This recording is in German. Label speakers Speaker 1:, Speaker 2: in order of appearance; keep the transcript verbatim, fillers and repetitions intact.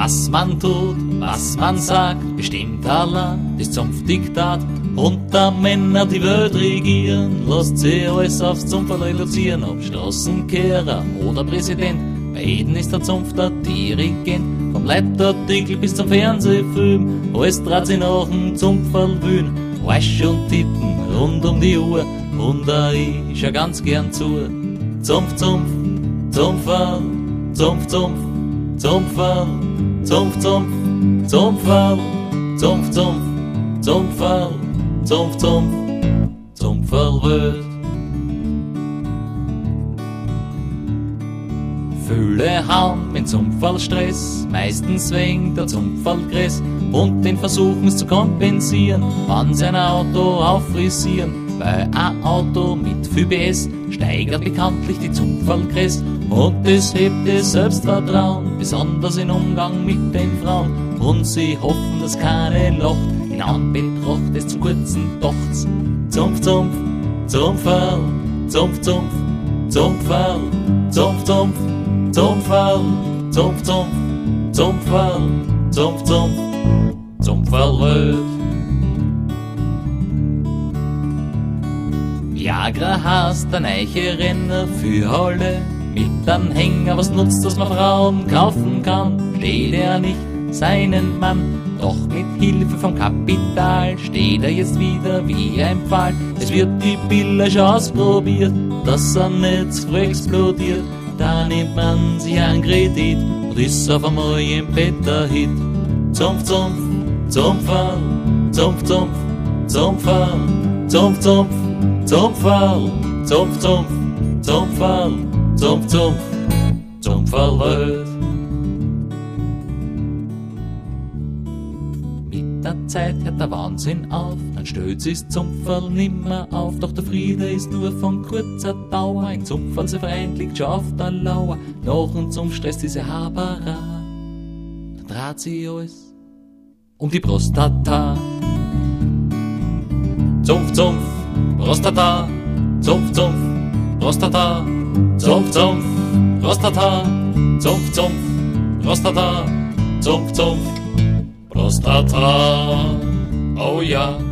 Speaker 1: Was man tut, was man sagt, bestimmt allein das Zunftdiktat. Unter Männer die Welt regieren, lasst sie alles aufs Zunft reduzieren. Ob Straßenkehrer oder Präsident, bei jedem ist der Zunft der Dirigent. Vom Leitartikel bis zum Fernsehfilm, alles dreht sich nach dem Zunftfall wühlen. Wasch und Titten rund um die Uhr, und auch ich schau ganz gern zu. Zunft, Zunft, Zunftfall, Zunft, Zunft, Zunftfall, Zunft, Zunft, Zunftfall, Zunft, Zunft, Zunftfall, Zunft, Zunft, Zunftfallwelt. Viele haben mit Zunftfallstress, meistens wegen der Zunftfallgress, und den versuchen's zu kompensieren, wann sie ein Auto auffrisieren. Bei ein Auto mit viel B S steigert bekanntlich die Zunftfallgress, und es hebt das Selbstvertrauen, besonders im Umgang mit den Frauen. Und sie hoffen, dass keine lacht, in Anbetracht des zu kurzen Dochts. Zunft, Zunft, Zunftfall, Zunft, Zunft, Zunftfall, Zunft, Zunft, Zunftfall, Zunft, Zunft, Zunftfall, Zunft, Zunft, Zunftfallwelt. Viagra heißt ein eiche Renner für alle mit Anhänger. Was nutzt, dass man Frauen kaufen kann? Steht er nicht seinen Mann? Doch mit Hilfe vom Kapital steht er jetzt wieder wie ein Pfahl. Es wird die Pille schon ausprobiert, dass er nicht zu früh explodiert. Da nimmt man sich einen Kredit und ist auf einmal ein Beta-Hit. Zunft, Zunft, Zunftfall, Zunft, Zunft, Zunftfall, Zunft, Zunft, Zunftfall, Zunft, Zunft, Zunftfall, Zunft, Zunft, Zunftfallwelt. Mit der Zeit hört der Wahnsinn auf, dann stellt sich's Zunftfall nimmer auf. Doch der Friede ist nur von kurzer Dauer, ein Zunftfall sehr frei liegt schon auf der Lauer. Noch und zum Stress diese Haberei, dann dreht sie alles um die Prostata. Zunft, Zunft, Prostata, Zunft, Zunft, Prostata, Zunft, Zunft, Prostata, Zunft, Zunft, Prostata, Zunft, Zunft, Prostata, oh ja.